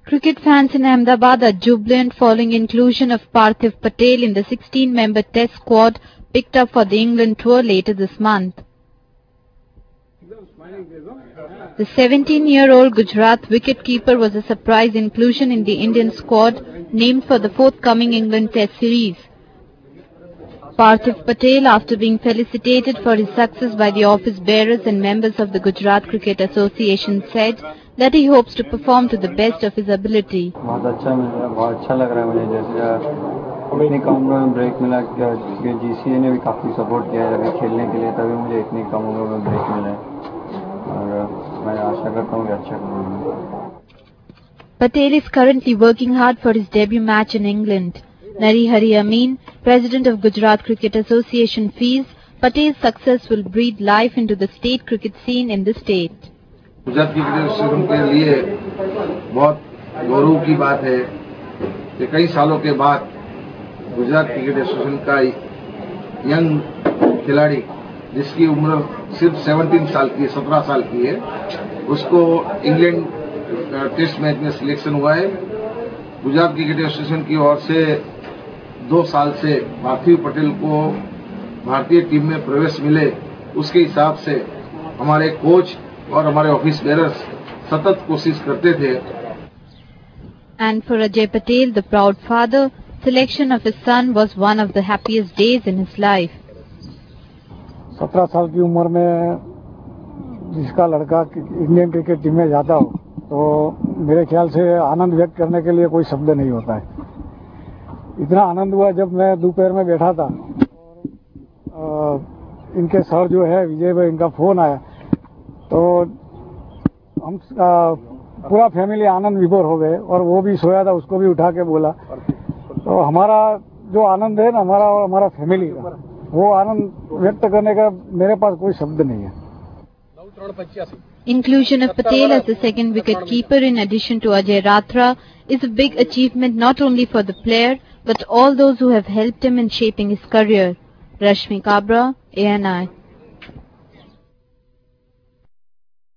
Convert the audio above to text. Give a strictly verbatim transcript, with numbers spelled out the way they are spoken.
Cricket fans in Ahmedabad are jubilant following inclusion of Parthiv Patel in the sixteen member Test squad picked up for the England tour later this month. The seventeen-year-old Gujarat wicketkeeper was a surprise inclusion in the Indian squad named for the forthcoming England Test series. Parthiv Patel, after being felicitated for his success by the office bearers and members of the Gujarat Cricket Association, said that he hopes to perform to the best of his ability. बहुत अच्छा मिल रहा है, बहुत अच्छा लग रहा है मुझे। जैसे इतनी कम उम्र में ब्रेक मिला कि जीसीए ने भी काफ़ी सपोर्ट किया है अभी खेलने के लिए, तभी मुझे इतनी कम उम्र में ब्रेक मिला है और मैं आशा करता हूँ कि अच्छा करूँगा। Patel is currently working hard for his debut match in England. Narihari Amin, president of Gujarat Cricket Association, feels Patel's success will breathe life into the state cricket scene in the state. Gujarat cricket association के लिए बहुत गौरव की बात है कि कई सालों के बाद गुजरात क्रिकेट एसोसिएशन का यंग खिलाड़ी जिसकी उम्र सिर्फ सत्रह साल की है सत्रह साल की है, उसको इंग्लैंड टेस्ट मैच में सिलेक्शन हुआ है। गुजरात क्रिकेट एसोसिएशन की ओर से दो साल से पार्थिव पटेल को भारतीय टीम में प्रवेश मिले, उसके हिसाब से हमारे कोच और हमारे ऑफिस बेरर्स सतत कोशिश करते थे। And for Ajay Patel, the proud father, selection of his son was one of the happiest days in his life. सत्रह साल की उम्र में जिसका लड़का इंडियन क्रिकेट टीम में जाता हो तो मेरे ख्याल से आनंद व्यक्त करने के लिए कोई शब्द नहीं होता है। इतना आनंद हुआ जब मैं दोपहर में बैठा था और इनके सर जो है विजय भाई, इनका फोन आया तो हम आ, पूरा फैमिली आनंद विभोर हो गए और वो भी सोया था, उसको भी उठा के बोला। तो हमारा जो आनंद है ना, हमारा और हमारा फैमिली का, वो आनंद व्यक्त करने का मेरे पास कोई शब्द नहीं है। Inclusion of Patel as the second wicket-keeper in addition to Ajay Ratra is a big achievement not only for the player but all those who have helped him in shaping his career. Rashmi Kabra, A N I.